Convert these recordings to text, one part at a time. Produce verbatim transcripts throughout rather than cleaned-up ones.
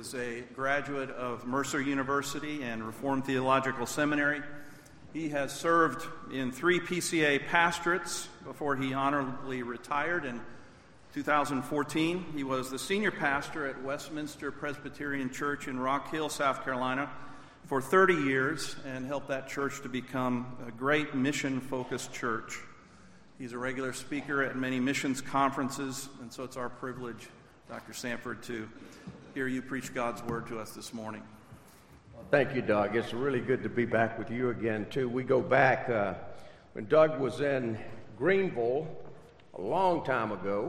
is a graduate of Mercer University and Reformed Theological Seminary. He has served in three P C A pastorates before he honorably retired in two thousand fourteen. He was the senior pastor at Westminster Presbyterian Church in Rock Hill, South Carolina, for thirty years and helped that church to become a great mission-focused church. He's a regular speaker at many missions conferences, and so it's our privilege, Doctor Sanford, to hear you preach God's Word to us this morning. Thank you, Doug. It's really good to be back with you again, too. We go back, uh, when Doug was in Greenville a long time ago,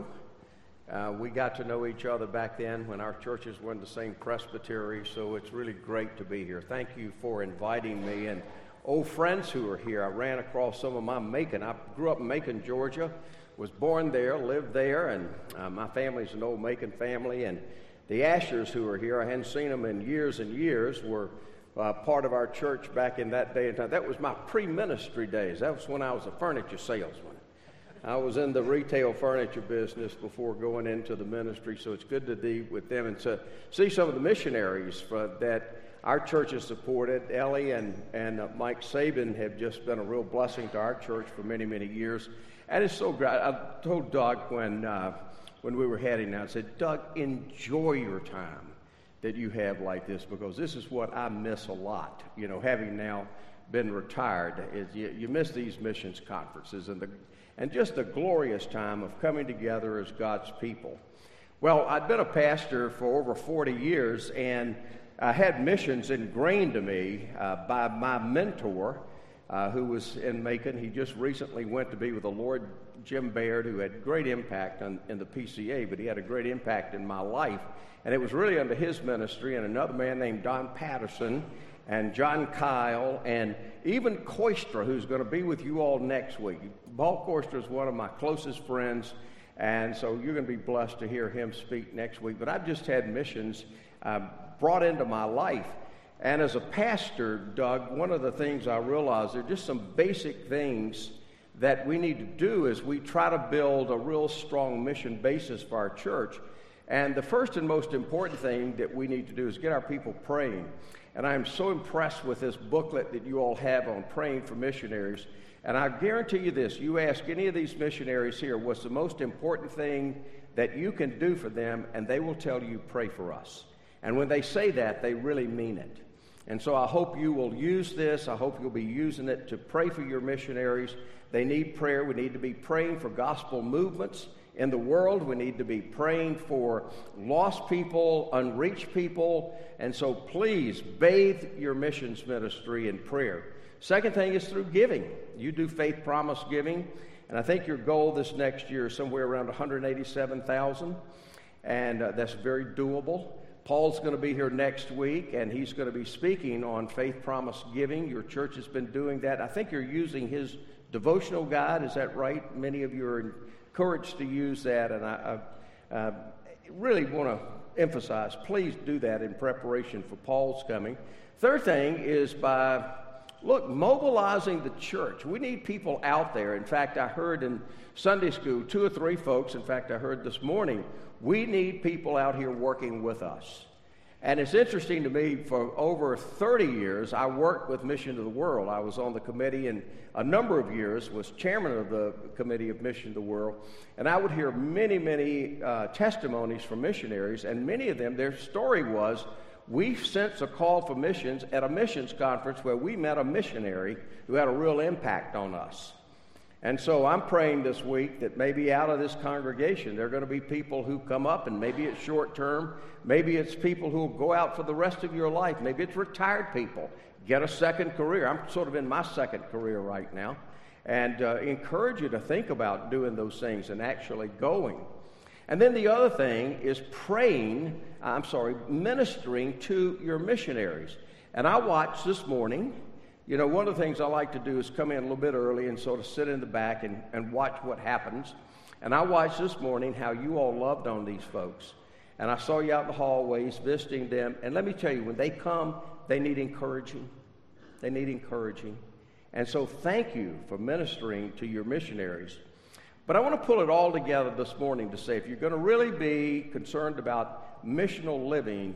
uh, we got to know each other back then when our churches were in the same presbytery, so it's really great to be here. Thank you for inviting me, and old friends who are here. I ran across some of my Macon. I grew up in Macon, Georgia, was born there, lived there, and uh, my family's an old Macon family, and the Ashers who are here, I hadn't seen them in years and years, were uh, part of our church back in that day and time. That was my pre-ministry days. That was when I was a furniture salesman. I was in the retail furniture business before going into the ministry, so it's good to be with them and to see some of the missionaries for, that our church has supported. Ellie and, and uh, Mike Sabin have just been a real blessing to our church for many, many years. And it's so great. I told Doug when uh, when we were heading out, I said, Doug, enjoy your time that you have like this, because this is what I miss a lot. You know, having now been retired, is you, you miss these missions conferences and the and just the glorious time of coming together as God's people. Well, I'd been a pastor for over forty years, and I had missions ingrained to me uh, by my mentor, uh, who was in Macon. He just recently went to be with the Lord, Jim Baird, who had great impact on, in the P C A, but he had a great impact in my life. And it was really under his ministry, and another man named Don Patterson, and John Kyle, and even Koistra, who's going to be with you all next week. Paul Koistra is one of my closest friends, and so you're going to be blessed to hear him speak next week. But I've just had missions uh, brought into my life. And as a pastor, Doug, one of the things I realized, there are just some basic things that we need to do as we try to build a real strong mission basis for our church. And the first and most important thing that we need to do is get our people praying. And I'm so impressed with this booklet that you all have on praying for missionaries. And I guarantee you this, you ask any of these missionaries here, what's the most important thing that you can do for them, and they will tell you, pray for us. And when they say that, they really mean it. And so I hope you will use this. I hope you'll be using it to pray for your missionaries. They need prayer. We need to be praying for gospel movements in the world. We need to be praying for lost people, unreached people. And so please bathe your missions ministry in prayer. Second thing is through giving. You do faith promise giving. And I think your goal this next year is somewhere around one hundred eighty-seven thousand dollars. And uh, that's very doable. Paul's going to be here next week, and he's going to be speaking on faith promise giving. Your church has been doing that. I think you're using his devotional guide. Is that right? Many of you are encouraged to use that, and I, I uh, really want to emphasize, please do that in preparation for Paul's coming. Third thing is by, look, mobilizing the church. We need people out there. In fact, I heard in Sunday school, two or three folks, in fact, I heard this morning, we need people out here working with us. And it's interesting to me, for over thirty years, I worked with Mission to the World. I was on the committee, and a number of years was chairman of the Committee of Mission to the World. And I would hear many, many uh, testimonies from missionaries, and many of them, their story was, we sensed a call for missions at a missions conference where we met a missionary who had a real impact on us. And so I'm praying this week that maybe out of this congregation there are going to be people who come up, and maybe it's short term, maybe it's people who will go out for the rest of your life, maybe it's retired people, get a second career. I'm sort of in my second career right now, and uh, encourage you to think about doing those things and actually going. And then the other thing is praying, I'm sorry, ministering to your missionaries. And I watched this morning, you know, one of the things I like to do is come in a little bit early and sort of sit in the back and, and watch what happens. And I watched this morning how you all loved on these folks. And I saw you out in the hallways visiting them. And let me tell you, when they come, they need encouraging. They need encouraging. And so thank you for ministering to your missionaries. But I want to pull it all together this morning to say, if you're going to really be concerned about missional living,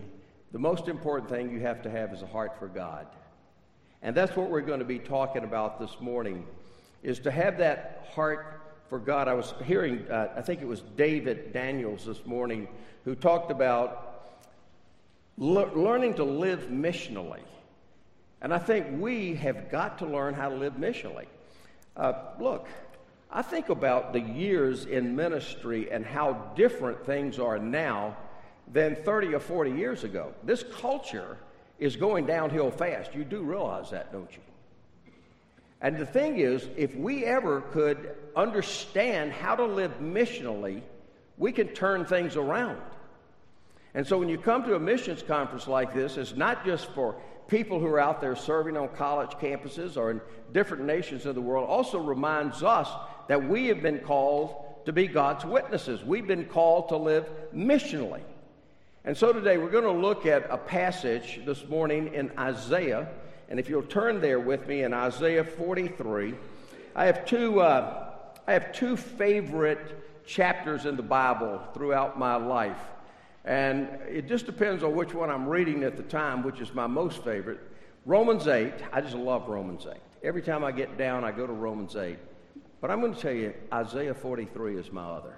the most important thing you have to have is a heart for God. And that's what we're going to be talking about this morning, is to have that heart for God. I was hearing, uh, I think it was David Daniels this morning, who talked about le- learning to live missionally. And I think we have got to learn how to live missionally. Uh, look, I think about the years in ministry and how different things are now than thirty or forty years ago. This culture is going downhill fast. You do realize that, don't you? And the thing is, if we ever could understand how to live missionally, we can turn things around. And so when you come to a missions conference like this, it's not just for people who are out there serving on college campuses or in different nations of the world. It also reminds us that we have been called to be God's witnesses. We've been called to live missionally. And so today we're going to look at a passage this morning in Isaiah. And if you'll turn there with me in Isaiah forty-three, I have two, uh, I have two favorite chapters in the Bible throughout my life. And it just depends on which one I'm reading at the time, which is my most favorite. Romans eight, I just love Romans eight. Every time I get down, I go to Romans eight. But I'm going to tell you, Isaiah forty-three is my other.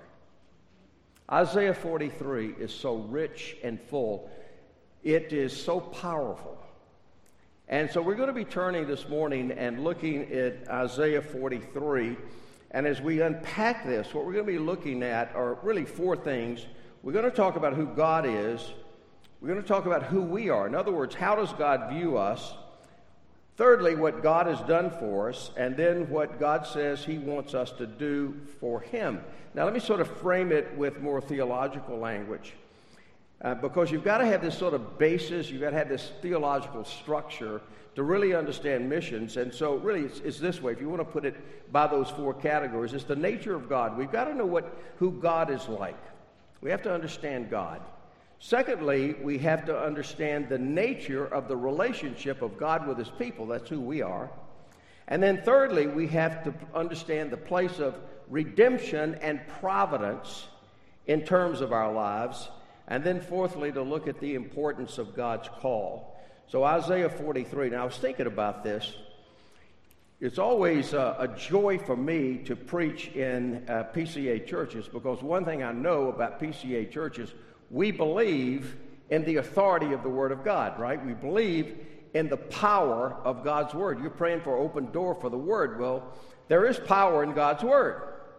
Isaiah forty-three is so rich and full. It is so powerful. And so we're going to be turning this morning and looking at Isaiah forty-three. And as we unpack this, what we're going to be looking at are really four things. We're going to talk about who God is. We're going to talk about who we are. In other words, how does God view us? Thirdly, what God has done for us. And then what God says he wants us to do for him. Now, let me sort of frame it with more theological language. Uh, because you've got to have this sort of basis, you've got to have this theological structure to really understand missions. And so really it's, it's this way. If you want to put it by those four categories, it's the nature of God. We've got to know what who God is like. We have to understand God. Secondly, we have to understand the nature of the relationship of God with his people. That's who we are. And then thirdly, we have to understand the place of redemption and providence in terms of our lives. And then fourthly, to look at the importance of God's call. So Isaiah forty-three. Now, I was thinking about this. It's always a, a joy for me to preach in uh, P C A churches, because one thing I know about P C A churches, we believe in the authority of the Word of God, right? We believe in the power of God's Word. You're praying for open door for the Word. Well, there is power in God's Word.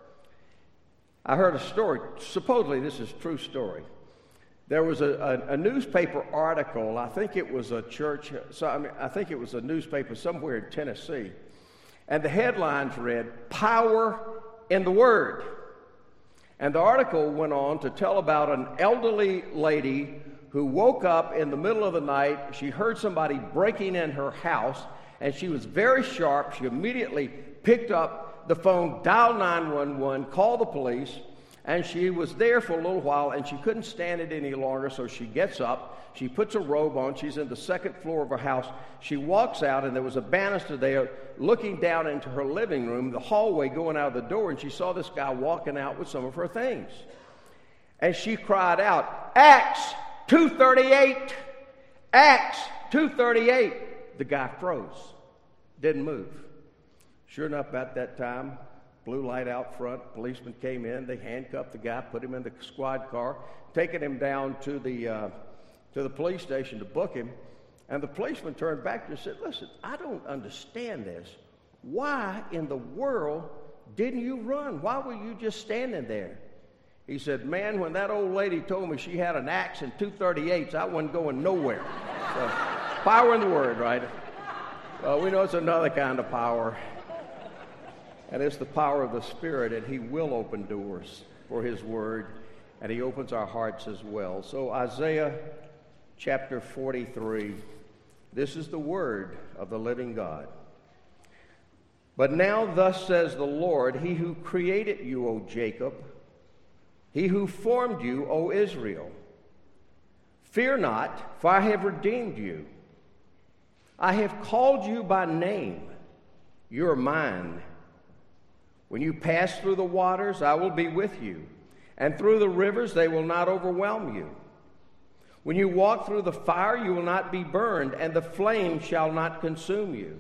I heard a story. Supposedly, this is a true story. There was a, a, a newspaper article. I think it was a church. So I mean, I think it was a newspaper somewhere in Tennessee. And the headlines read, "Power in the Word." And the article went on to tell about an elderly lady who woke up in the middle of the night. She heard somebody breaking in her house, and she was very sharp. She immediately picked up the phone, dialed nine one one, called the police, and she was there for a little while, and she couldn't stand it any longer, so she gets up. She puts a robe on. She's in the second floor of her house. She walks out, and there was a banister there looking down into her living room, the hallway going out of the door, and she saw this guy walking out with some of her things. And she cried out, "Acts two thirty-eight! Acts two thirty-eight!" The guy froze, didn't move. Sure enough, about that time, blue light out front, policemen came in, they handcuffed the guy, put him in the squad car, taking him down to the uh, to the police station to book him. And the policeman turned back and said, "Listen, I don't understand this. Why in the world didn't you run? Why were you just standing there?" He said, "Man, when that old lady told me she had an axe and two thirty-eights, I wasn't going nowhere." So, power in the Word, right? Well, we know it's another kind of power. And it's the power of the Spirit, and he will open doors for his Word, and he opens our hearts as well. So Isaiah chapter forty-three, this is the word of the living God. "But now thus says the Lord, he who created you, O Jacob, he who formed you, O Israel. Fear not, for I have redeemed you. I have called you by name. You are mine. When you pass through the waters, I will be with you, and through the rivers, they will not overwhelm you. When you walk through the fire, you will not be burned, and the flame shall not consume you.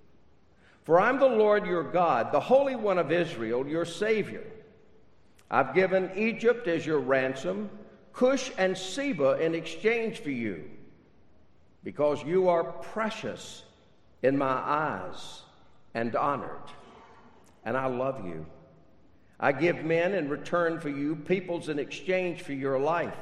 For I'm the Lord your God, the Holy One of Israel, your Savior. I've given Egypt as your ransom, Cush and Seba in exchange for you, because you are precious in my eyes and honored, and I love you. I give men in return for you, peoples in exchange for your life.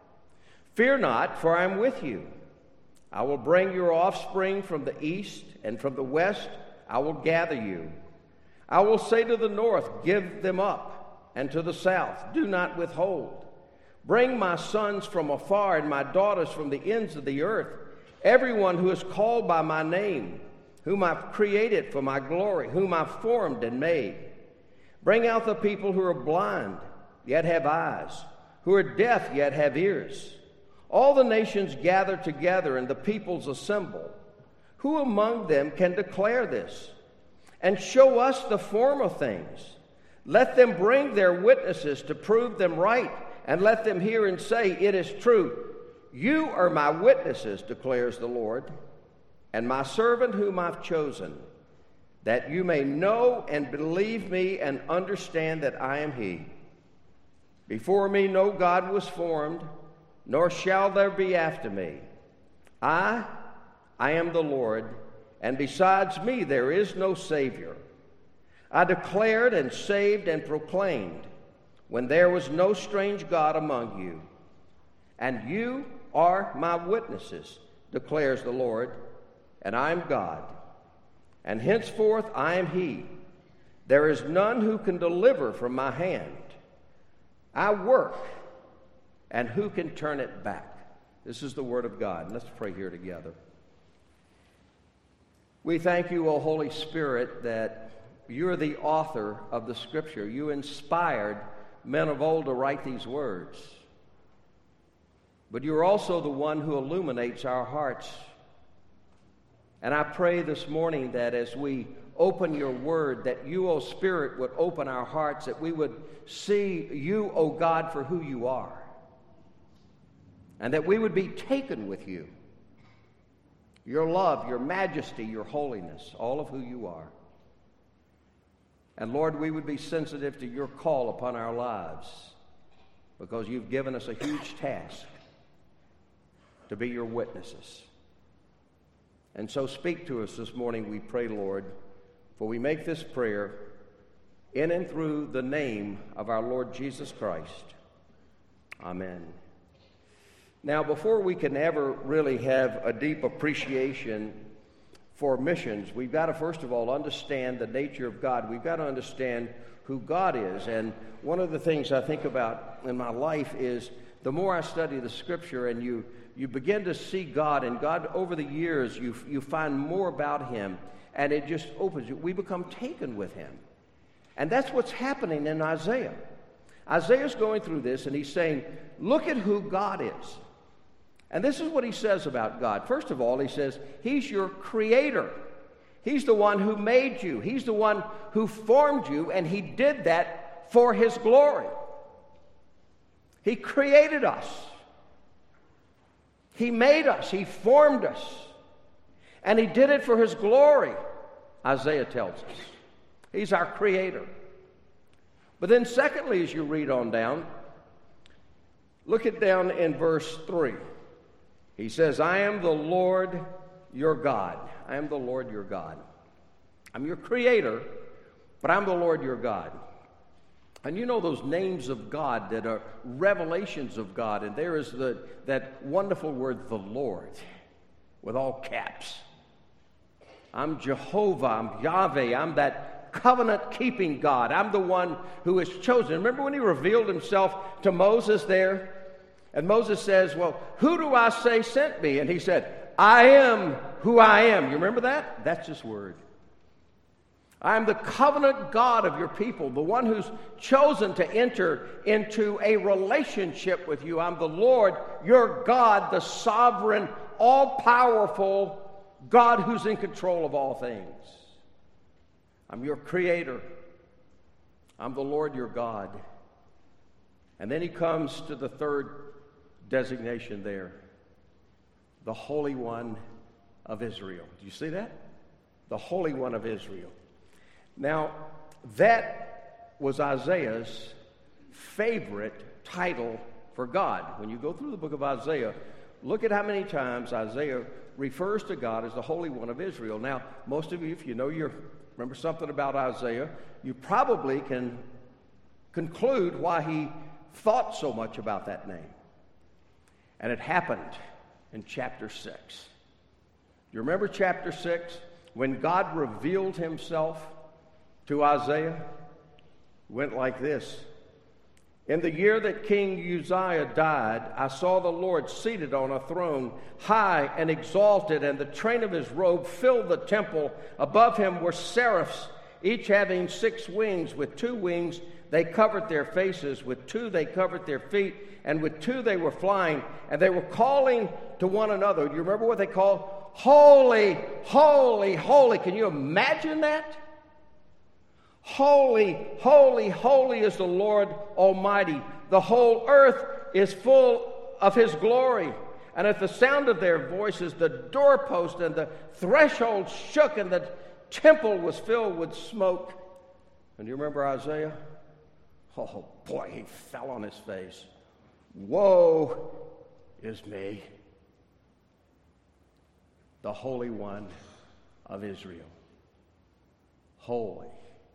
Fear not, for I am with you. I will bring your offspring from the east, and from the west I will gather you. I will say to the north, give them up, and to the south, do not withhold. Bring my sons from afar, and my daughters from the ends of the earth, everyone who is called by my name, whom I've created for my glory, whom I've formed and made. Bring out the people who are blind, yet have eyes, who are deaf, yet have ears. All the nations gather together, and the peoples assemble. Who among them can declare this and show us the form of things? Let them bring their witnesses to prove them right, and let them hear and say, it is true. You are my witnesses, declares the Lord, and my servant whom I've chosen, that you may know and believe me and understand that I am he. Before me no God was formed, nor shall there be after me. I, I am the Lord, and besides me there is no Savior. I declared and saved and proclaimed when there was no strange God among you. And you are my witnesses, declares the Lord, and I am God. And henceforth I am he. There is none who can deliver from my hand. I work, and who can turn it back? This is the word of God. Let's pray here together. We thank you, O Holy Spirit, that you're the author of the Scripture. You inspired men of old to write these words. But you're also the one who illuminates our hearts. And I pray this morning that as we open your word, that you, O Spirit, would open our hearts, that we would see you, O God, for who you are. And that we would be taken with you, your love, your majesty, your holiness, all of who you are. And Lord, we would be sensitive to your call upon our lives, because you've given us a huge task to be your witnesses. And so speak to us this morning, we pray, Lord, for we make this prayer in and through the name of our Lord Jesus Christ. Amen. Now, before we can ever really have a deep appreciation for missions, we've got to first of all understand the nature of God. We've got to understand who God is. And one of the things I think about in my life is the more I study the Scripture and you you begin to see God, and God over the years you you find more about him, and it just opens you. We become taken with him. And that's what's happening in Isaiah. Isaiah's going through this, and he's saying, look at who God is. And this is what he says about God. First of all, he says, he's your creator. He's the one who made you. He's the one who formed you, and he did that for his glory. He created us. He made us. He formed us. And he did it for his glory, Isaiah tells us. He's our creator. But then secondly, as you read on down, look it down in verse three. He says, I am the Lord your God. I am the Lord your God. I'm your creator, but I'm the Lord your God. And you know those names of God that are revelations of God, and there is the, that wonderful word, the Lord, with all caps. I'm Jehovah, I'm Yahweh, I'm that covenant-keeping God. I'm the one who is chosen. Remember when he revealed himself to Moses there? And Moses says, well, who do I say sent me? And he said, I am who I am. You remember that? That's his word. I am the covenant God of your people, the one who's chosen to enter into a relationship with you. I'm the Lord, your God, the sovereign, all-powerful God who's in control of all things. I'm your creator. I'm the Lord, your God. And then he comes to the third designation there. the Holy One of Israel. Do you see that? The Holy One of Israel. Now, that was Isaiah's favorite title for God. When you go through the book of Isaiah, look at how many times Isaiah refers to God as the Holy One of Israel. Now, most of you, if you know your, remember something about Isaiah, you probably can conclude why he thought so much about that name. And it happened in chapter six. You remember chapter six? When God revealed himself to Isaiah, it went like this. In the year that King Uzziah died, I saw the Lord seated on a throne, high and exalted, and the train of his robe filled the temple. Above him were seraphs, each having six wings. With two wings they covered their faces, with two they covered their feet, and with two they were flying, and they were calling to one another. Do you remember what they called? Holy, holy, holy. Can you imagine that? Holy, holy, holy is the Lord Almighty. The whole earth is full of his glory. And at the sound of their voices, the doorpost and the threshold shook, and the temple was filled with smoke. And do you remember Isaiah? Oh boy, he fell on his face. Woe is me, the Holy One of Israel. Holy,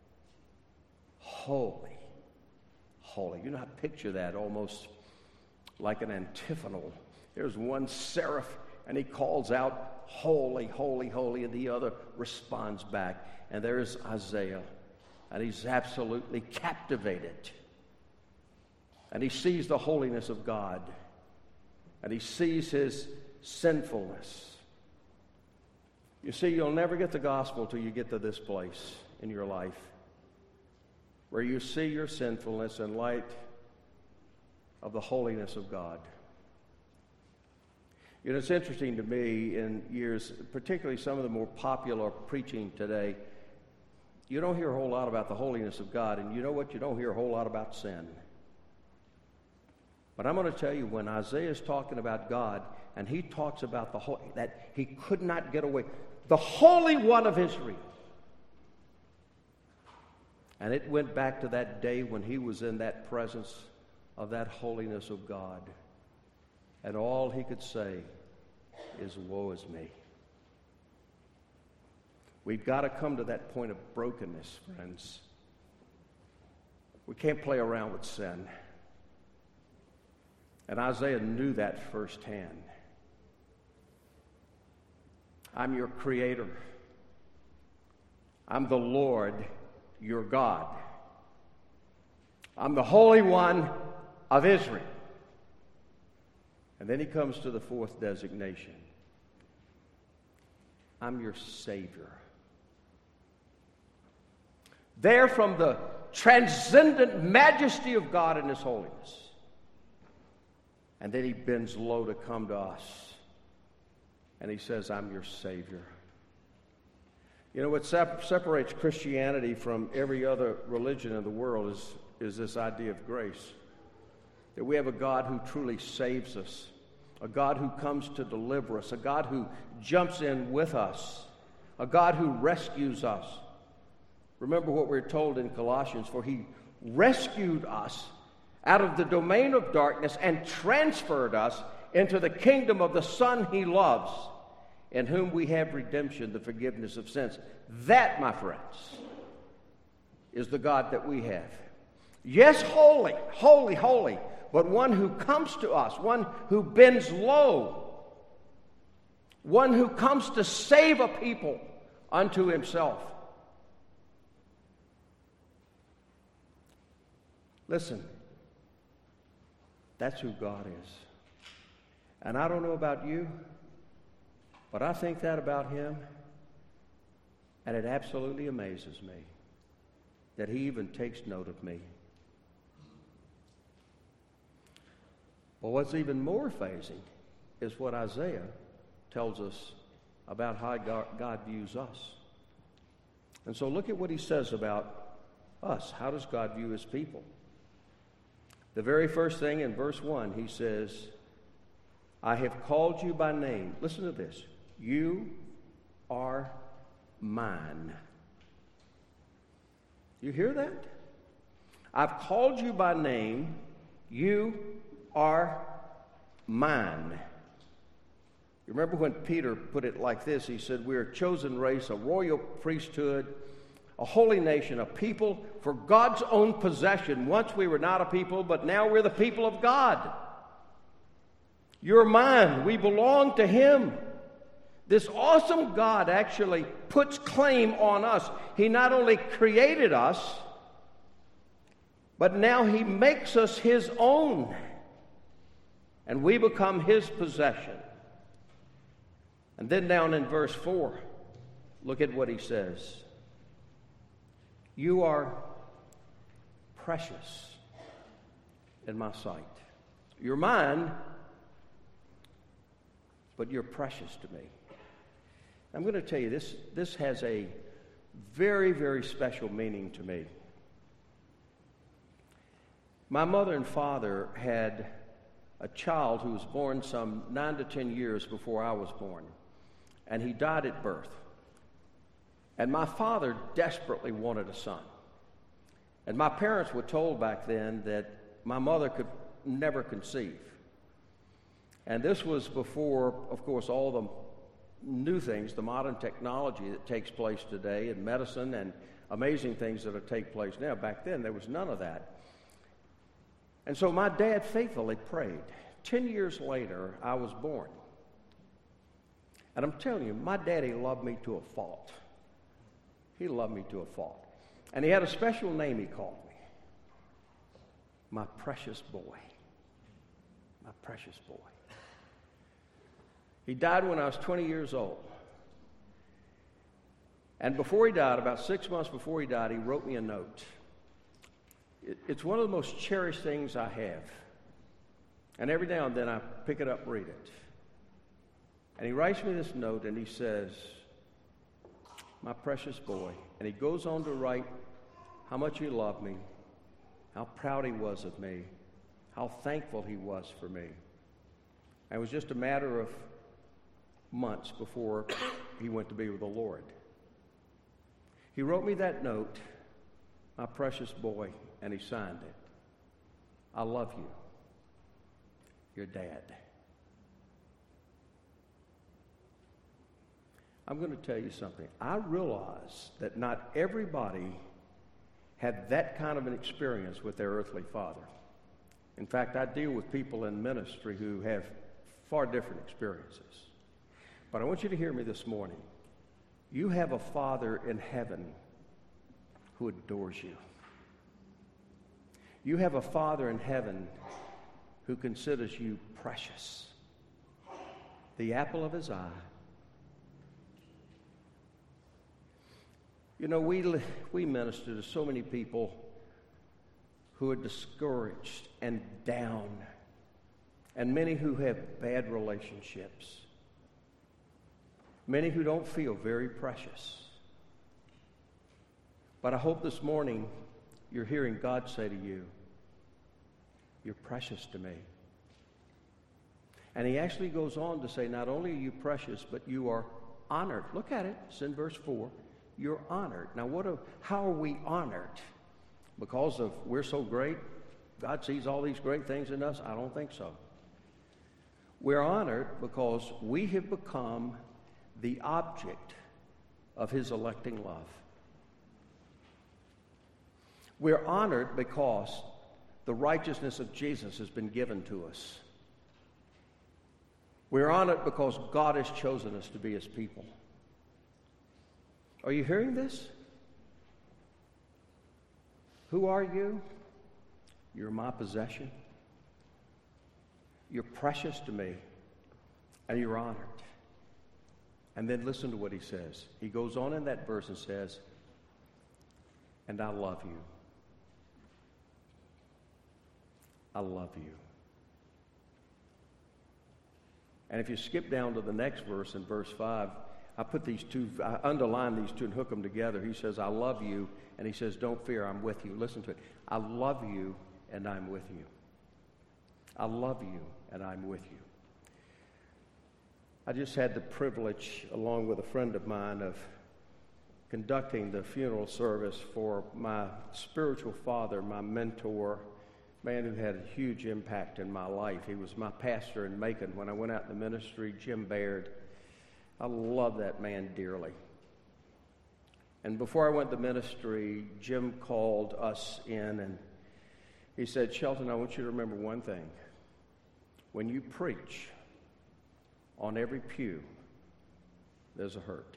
holy, holy. You know how to picture that almost like an antiphonal. There's one seraph, and he calls out, holy, holy, holy, and the other responds back. And there's Isaiah, and he's absolutely captivated. And he sees the holiness of God, and he sees his sinfulness. You see, you'll never get the gospel till you get to this place in your life where you see your sinfulness in light of the holiness of God. You know, it's interesting to me in years, particularly some of the more popular preaching today, you don't hear a whole lot about the holiness of God, and you know what? You don't hear a whole lot about sin. But I'm going to tell you, when Isaiah is talking about God, and he talks about the whole, that he could not get away, the Holy One of Israel. And it went back to that day when he was in that presence of that holiness of God. And all he could say is, woe is me. We've got to come to that point of brokenness, friends. We can't play around with sin. And Isaiah knew that firsthand. I'm your creator. I'm the Lord, your God. I'm the Holy One of Israel. And then he comes to the fourth designation. I'm your Savior. There, from the transcendent majesty of God and his holiness. And then he bends low to come to us. And he says, I'm your Savior. You know, what sep- separates Christianity from every other religion in the world is, is this idea of grace. That we have a God who truly saves us. A God who comes to deliver us. A God who jumps in with us. A God who rescues us. Remember what we're told in Colossians, for he rescued us out of the domain of darkness and transferred us into the kingdom of the Son he loves, in whom we have redemption, the forgiveness of sins. That, my friends, is the God that we have. Yes, holy, holy, holy, but one who comes to us, one who bends low, one who comes to save a people unto himself. Listen, that's who God is. And I don't know about you, but I think that about him, and it absolutely amazes me that he even takes note of me. But what's even more amazing is what Isaiah tells us about how God views us. And so look at what he says about us. How does God view his people? The very first thing in verse one, he says, I have called you by name. Listen to this. You are mine. You hear that? I've called you by name. You are mine. You remember when Peter put it like this? He said, we're a chosen race, a royal priesthood, a holy nation, a people for God's own possession. Once we were not a people, but now we're the people of God. You're mine. We belong to Him. This awesome God actually puts claim on us. He not only created us, but now He makes us His own. And we become His possession. And then down in verse four, look at what He says. You are precious in my sight. You're mine, but you're precious to me. I'm going to tell you, this, this has a very, very special meaning to me. My mother and father had a child who was born some nine to ten years before I was born, and he died at birth. And my father desperately wanted a son. And my parents were told back then that my mother could never conceive. And this was before, of course, all the new things, the modern technology that takes place today in medicine and amazing things that are take place now. Back then, there was none of that. And so my dad faithfully prayed. Ten years later, I was born. And I'm telling you, my daddy loved me to a fault. He loved me to a fault. And he had a special name he called me. My precious boy. My precious boy. He died when I was twenty years old. And before he died, about six months before he died, he wrote me a note. It, it's one of the most cherished things I have. And every now and then I pick it up and read it. And he writes me this note and he says, my precious boy. And he goes on to write how much he loved me, how proud he was of me, how thankful he was for me. And it was just a matter of months before he went to be with the Lord. He wrote me that note, my precious boy, and he signed it. I love you, your dad. I'm going to tell you something. I realize that not everybody had that kind of an experience with their earthly father. In fact, I deal with people in ministry who have far different experiences. But I want you to hear me this morning. You have a Father in heaven who adores you. You have a Father in heaven who considers you precious, the apple of His eye. You know, we, we minister to so many people who are discouraged and down, and many who have bad relationships, many who don't feel very precious. But I hope this morning you're hearing God say to you, you're precious to me. And He actually goes on to say, not only are you precious, but you are honored. Look at it. It's in verse four. You're honored. Now, what? Are, how are we honored? Because of we're so great? God sees all these great things in us? I don't think so. We're honored because we have become the object of His electing love. We're honored because the righteousness of Jesus has been given to us. We're honored because God has chosen us to be His people. Are you hearing this? Who are you? You're my possession. You're precious to me, and you're honored. And then listen to what he says. He goes on in that verse and says, and I love you. I love you. And if you skip down to the next verse, in verse five, I put these two, I underline these two and hook them together. He says, I love you, and he says, don't fear, I'm with you. Listen to it. I love you, and I'm with you. I love you, and I'm with you. I just had the privilege, along with a friend of mine, of conducting the funeral service for my spiritual father, my mentor, man who had a huge impact in my life. He was my pastor in Macon when I went out in the ministry, Jim Baird. I love that man dearly. And before I went to ministry, Jim called us in and he said, Shelton, I want you to remember one thing. When you preach, on every pew, there's a hurt.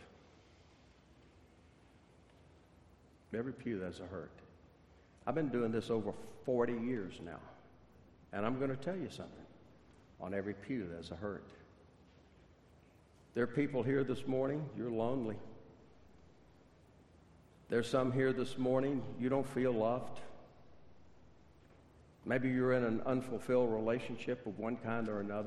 Every pew, there's a hurt. I've been doing this over forty years now, and I'm going to tell you something. On every pew, there's a hurt. There are people here this morning, you're lonely. There's some here this morning, you don't feel loved. Maybe you're in an unfulfilled relationship of one kind or another.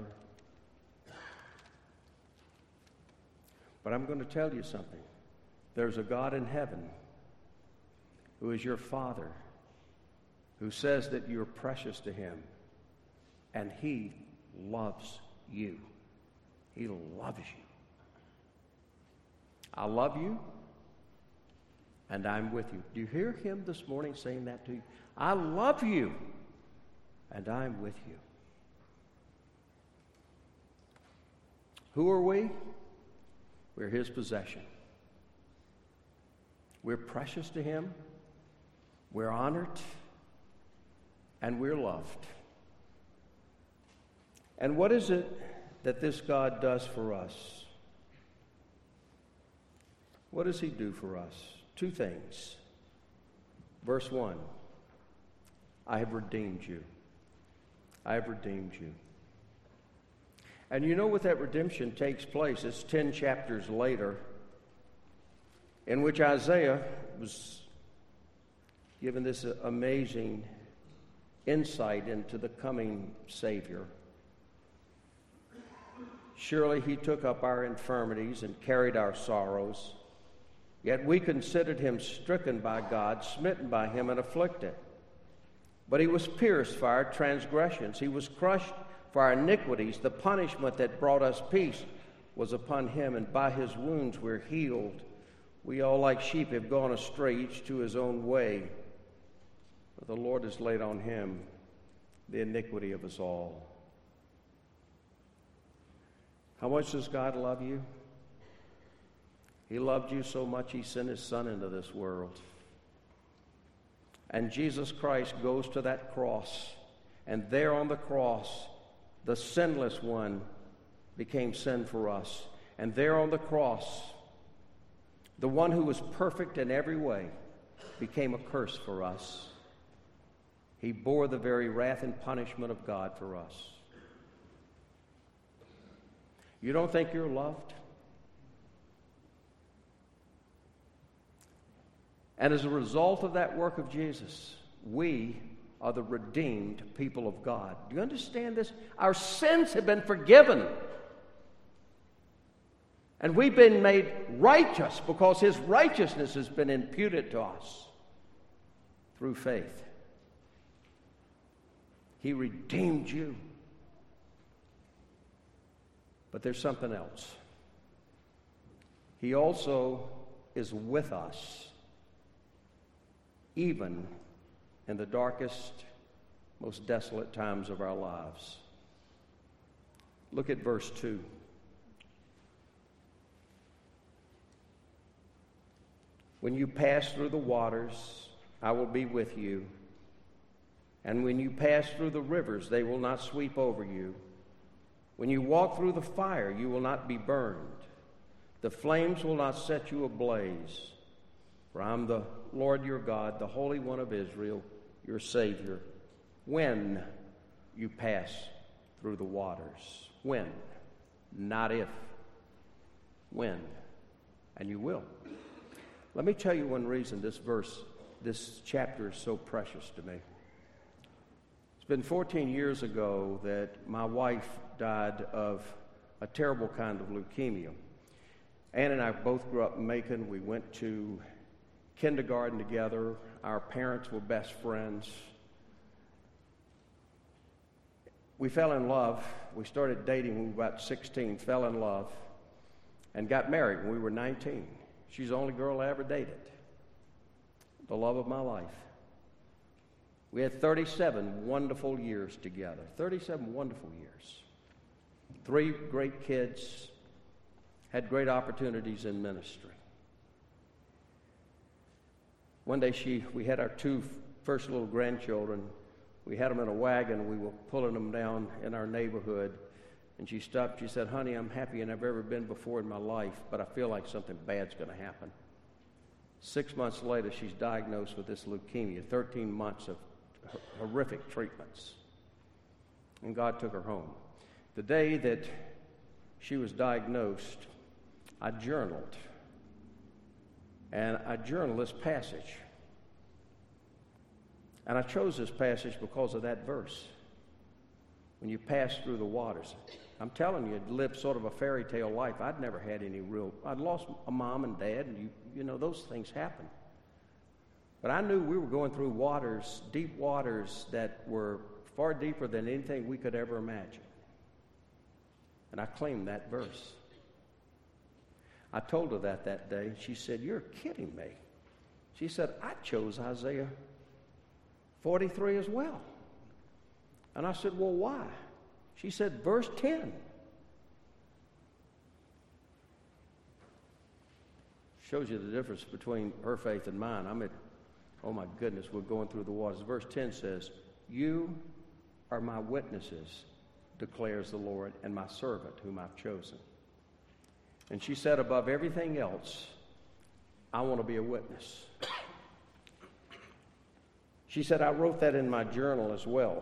But I'm going to tell you something. There's a God in heaven who is your Father, who says that you're precious to him, and he loves you. He loves you. I love you, and I'm with you. Do you hear him this morning saying that to you? I love you, and I'm with you. Who are we? We're his possession. We're precious to him. We're honored. And we're loved. And what is it that this God does for us? What does he do for us? Two things. Verse one, I have redeemed you. I have redeemed you. And you know what that redemption takes place? It's ten chapters later, in which Isaiah was given this amazing insight into the coming Savior. Surely he took up our infirmities and carried our sorrows, yet we considered him stricken by God, smitten by him, and afflicted. But he was pierced for our transgressions. He was crushed for our iniquities. The punishment that brought us peace was upon him, and by his wounds we're healed. We all like sheep have gone astray, each to his own way. But the Lord has laid on him the iniquity of us all. How much does God love you? He loved you so much he sent his Son into this world. And Jesus Christ goes to that cross, and there on the cross, the sinless one became sin for us. And there on the cross, the one who was perfect in every way became a curse for us. He bore the very wrath and punishment of God for us. You don't think you're loved? And as a result of that work of Jesus, we are the redeemed people of God. Do you understand this? Our sins have been forgiven. And we've been made righteous because his righteousness has been imputed to us through faith. He redeemed you. But there's something else. He also is with us, even in the darkest, most desolate times of our lives. Look at verse two. When you pass through the waters, I will be with you. And when you pass through the rivers, they will not sweep over you. When you walk through the fire, you will not be burned. The flames will not set you ablaze. For I am the Lord your God, the Holy One of Israel, your Savior. When you pass through the waters. When, not if. When. And you will. Let me tell you one reason this verse, this chapter is so precious to me. It's been fourteen years ago that my wife died of a terrible kind of leukemia. Ann and I both grew up in Macon. We went to kindergarten together. Our parents were best friends. we fell in love. We started dating when we were about sixteen, fell in love, and got married when we were nineteen. She's the only girl I ever dated. The love of my life. We had thirty-seven wonderful years together. thirty-seven wonderful years. Three great kids. Had great opportunities in ministry. One day she, we had our two first little grandchildren. We had them in a wagon. We were pulling them down in our neighborhood. And she stopped. She said, "Honey, I'm happier than I've ever been before in my life, but I feel like something bad's going to happen." Six months later, she's diagnosed with this leukemia, thirteen months of horrific treatments. And God took her home. The day that she was diagnosed, I journaled. And I journaled this passage. And I chose this passage because of that verse. When you pass through the waters. I'm telling you, it lived sort of a fairy tale life. I'd never had any real, I'd lost a mom and dad, and you, you know, those things happen. But I knew we were going through waters, deep waters that were far deeper than anything we could ever imagine. And I claimed that verse. I told her that that day. She said, "You're kidding me." She said, "I chose Isaiah forty-three as well." And I said, "Well, why?" She said, "Verse ten. Shows you the difference between her faith and mine. I'm at, oh my goodness, we're going through the waters. Verse ten says, "You are my witnesses, declares the Lord, and my servant whom I've chosen." And she said, above everything else, I want to be a witness. She said, I wrote that in my journal as well.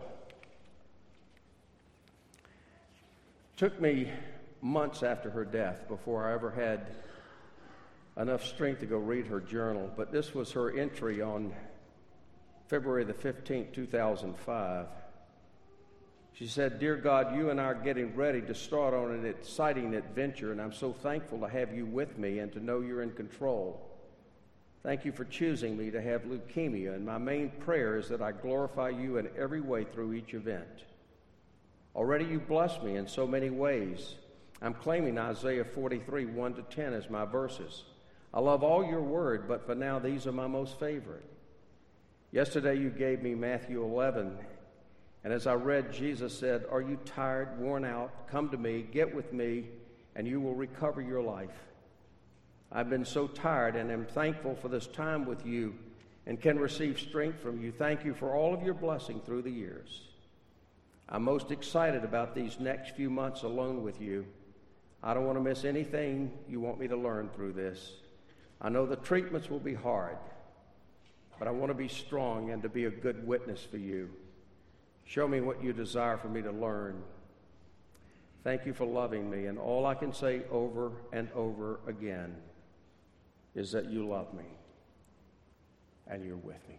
Took me months after her death before I ever had enough strength to go read her journal, but this was her entry on February the fifteenth, two thousand five. She said, "Dear God, you and I are getting ready to start on an exciting adventure, and I'm so thankful to have you with me and to know you're in control. Thank you for choosing me to have leukemia, and my main prayer is that I glorify you in every way through each event. Already you blessed me in so many ways. I'm claiming Isaiah forty-three, one to ten as my verses. I love all your word, but for now these are my most favorite. Yesterday you gave me Matthew eleven, and as I read, Jesus said, are you tired, worn out? Come to me, get with me, and you will recover your life. I've been so tired and am thankful for this time with you and can receive strength from you. Thank you for all of your blessing through the years. I'm most excited about these next few months alone with you. I don't want to miss anything you want me to learn through this. I know the treatments will be hard, but I want to be strong and to be a good witness for you. Show me what you desire for me to learn. Thank you for loving me, and all I can say over and over again is that you love me and you're with me."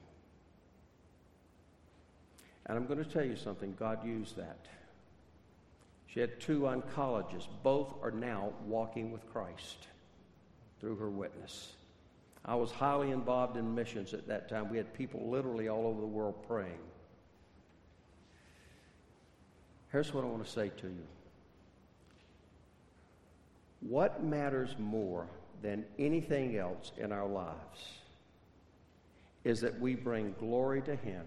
And I'm going to tell you something. God used that. She had two oncologists. Both are now walking with Christ through her witness. I was highly involved in missions at that time. We had people literally all over the world praying. Here's what I want to say to you. What matters more than anything else in our lives is that we bring glory to Him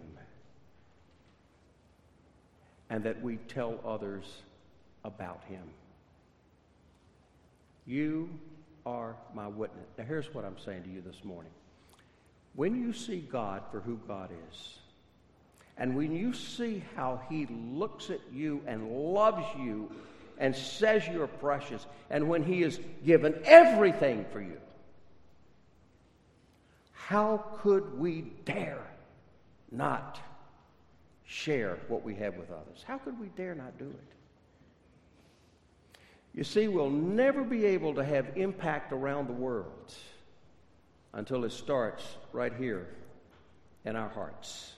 and that we tell others about Him. You are my witness. Now here's what I'm saying to you this morning. When you see God for who God is, and when you see how He looks at you and loves you and says you're precious, and when He has given everything for you, how could we dare not share what we have with others? How could we dare not do it? You see, we'll never be able to have impact around the world until it starts right here in our hearts.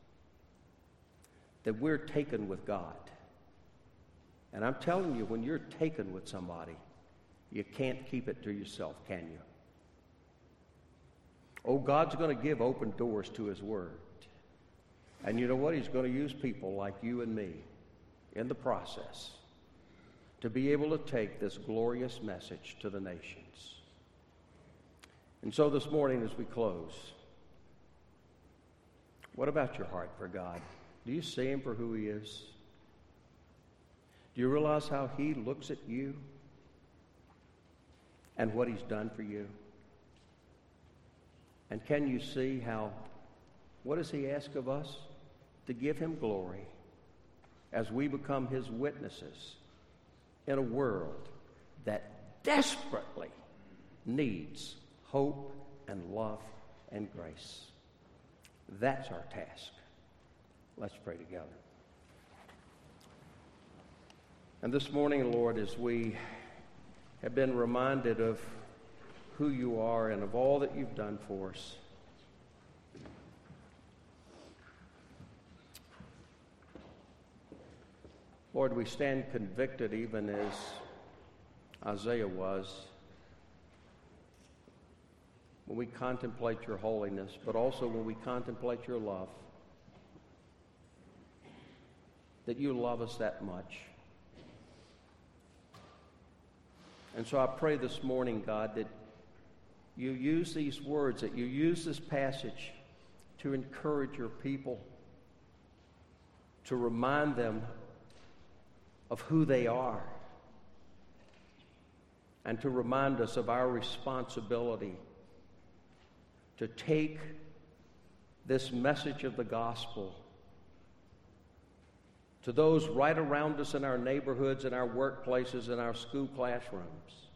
That we're taken with God. And I'm telling you, when you're taken with somebody, you can't keep it to yourself, can you? Oh, God's going to give open doors to His Word. And you know what? He's going to use people like you and me in the process to be able to take this glorious message to the nations. And so this morning as we close, what about your heart for God? Do you see him for who he is? Do you realize how he looks at you and what he's done for you? And can you see how, what does he ask of us? To give him glory as we become his witnesses in a world that desperately needs hope and love and grace. That's our task. Let's pray together. And this morning, Lord, as we have been reminded of who you are and of all that you've done for us, Lord, we stand convicted even as Isaiah was when we contemplate your holiness, but also when we contemplate your love, that you love us that much. And so I pray this morning, God, that you use these words, that you use this passage to encourage your people, to remind them of who they are, and to remind us of our responsibility to take this message of the gospel to those right around us in our neighborhoods, in our workplaces, in our school classrooms.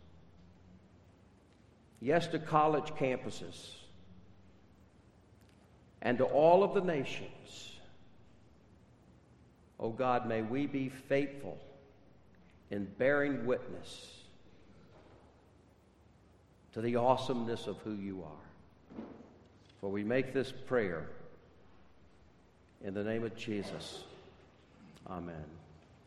Yes, to college campuses, and to all of the nations. Oh God, may we be faithful in bearing witness to the awesomeness of who you are. For we make this prayer in the name of Jesus. Amen.